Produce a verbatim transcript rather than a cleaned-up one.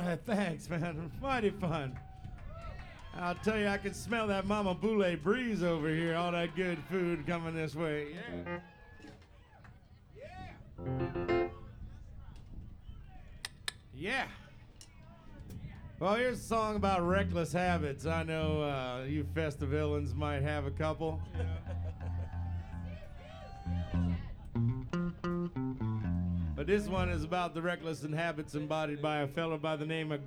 right, thanks, man. Mighty fun. I'll tell you, I can smell that Mama Boule breeze over here. All that good food coming this way. Yeah. Yeah. Yeah. Well, here's a song about reckless habits. I know uh, you Festivillains might have a couple. But this one is about the reckless habits embodied by a fellow by the name of